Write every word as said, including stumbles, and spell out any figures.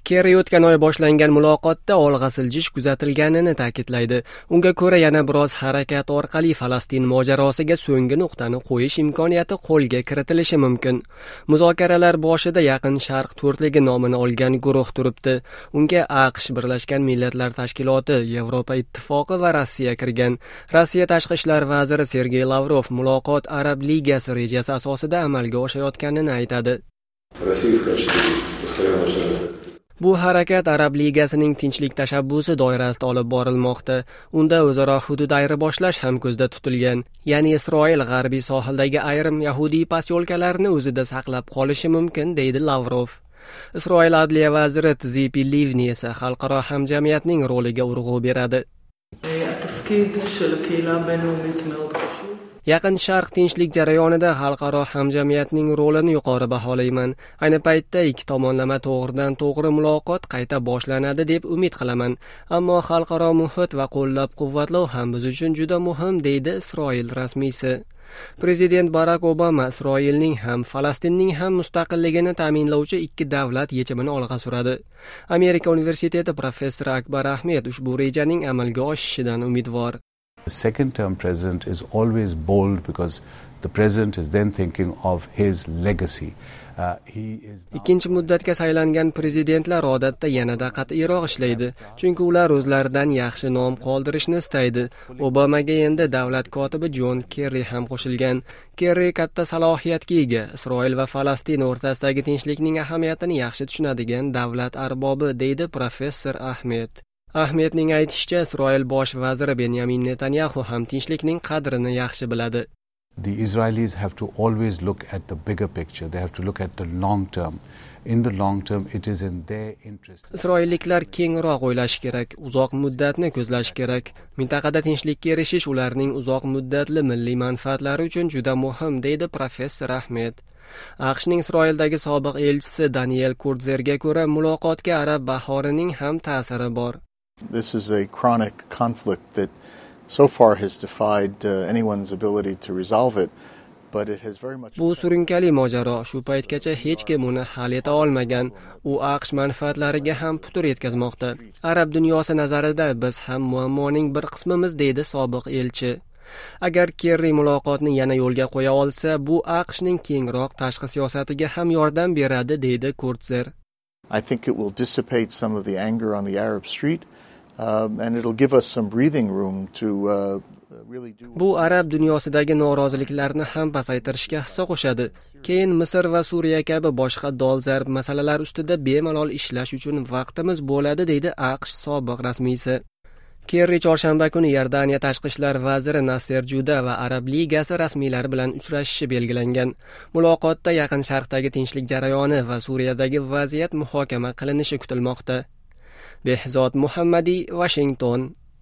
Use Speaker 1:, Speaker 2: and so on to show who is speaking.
Speaker 1: Kerri o'tgan oy boshlangan muloqotda olg'a siljish kuzatilganini ta'kidlaydi. Unga ko'ra yana biroz harakat orqali Falastin mojarosiga so'nggi nuqtani qo'yish imkoniyati qo'lga kiritilishi mumkin. Muzokaralar boshida Yaqin Sharq to'rtligi nomini olgan guruh turibdi. Unga AQSh, Birlashgan Millatlar Tashkiloti, Yevropa Ittifoqi va Rossiya kirgan. Rossiya tashqi ishlar vaziri Sergey Lavrov muloqot Arab ligasi rejasi asosida amalga oshayotganini aytadi. Bu harakat Arab ligasining tinchlik tashabbusi doirasida olib borilmoqda. Unda o'zaro hudud ayirboshlash ham ko'zda tutilgan. Ya'ni Isroil g'arbiy sohildagi ayrim yahudiy posyolkalarini o'zida saqlab qolishi mumkin, deydi Lavrov. Isroil adliya vaziri Tzipi Livni esa xalqaro hamjamiyatning roliga urg'u beradi. Yaqin Sharq tinchlik jarayonida xalqaro hamjamiyatning rolini yuqori baholayman. Ayni paytda ikki tomonlama to'g'ridan to'g'ri muloqot qayta boshlanadi deb umid qilaman. Ammo xalqaro muhit va qo'llab-quvvatlov ham biz uchun juda muhim, deydi Isroil rasmiysi. Prezident Barak Obama Isroilning ham Falastinning ham mustaqilligini ta'minlovchi ikki davlat yechimini olg'a suradi. Amerika universiteti professori Akbar Ahmed ushbu rejaning amalga oshishidan umidvor.
Speaker 2: The second term president is always bold because the president is then thinking of his legacy. Uh, he is now...
Speaker 1: Ikkinchi muddatga saylangan prezidentlar odatda yanada qat'iyroq ishlaydi, chunki ular o'zlaridan yaxshi nom qoldirishni istaydi. Obamaga endi davlat kotibi John Kerri ham qo'shilgan. Kerri katta salohiyatga ega, Isroil va Falastin o'rtasidagi tinchlikning ahamiyatini yaxshi tushunadigan davlat arbobi, deydi professor Ahmed. Ahmedning aytishicha, Isroil bosh vaziri Benyamin Netanyahu ham tinchlikning qadrini yaxshi biladi.
Speaker 2: The Israelis have to always look at the bigger picture. They have to look at the long term. In the long term, it is in their interest.
Speaker 1: Isroilliklar kengroq o'ylashi kerak, uzoq muddatni ko'zlashi kerak. Mintaqada tinchlikka erishish ularning uzoq muddatli milliy manfaatlari uchun juda muhim, deydi professor Ahmed. AQShning Isroildagi sobiq elchisi Daniel Kurtzerga ko'ra, muloqotga arab bahorining ham ta'siri bor.
Speaker 3: This is a chronic conflict that so far has defied uh, anyone's ability to resolve it, but it has very much...
Speaker 1: Bu surunkali mojaro, shu paytgacha hech kim uni hal eta olmagan. U AQSh manfaatlariga ham putur yetkazmoqda. Arab dunyosi nazarida biz ham muammoning bir qismimiz, deydi sobiq elchi. Agar Kerri muloqotni yana yo'lga qo'ya olsa, bu AQShning kengroq tashqi siyosatiga ham yordam beradi, deydi Kurtzer.
Speaker 3: I think it will dissipate some of the anger on the Arab street. Um, and it'll give us some breathing room to uh, really do...
Speaker 1: Bu arab dunyosidagi noroziliklarni ham pasaytirishga hissa qo'shadi. Keyin Misr va Suriya kabi boshqa dolzarb masalalar ustida bemalol ishlash uchun vaqtimiz bo'ladi, deydi AQSh sobiq rasmiysi. Kerri chorshanba kuni Iordaniya tashqi ishlar vaziri Nasser Juda va Arab ligasi rasmiylari bilan uchrashishi belgilangan. Muloqotda Yaqin Sharqdagi tinchlik jarayoni va Suriyadagi vaziyat muhokama qilinishi kutilmoqda. Behzod Muhammadi, Washington.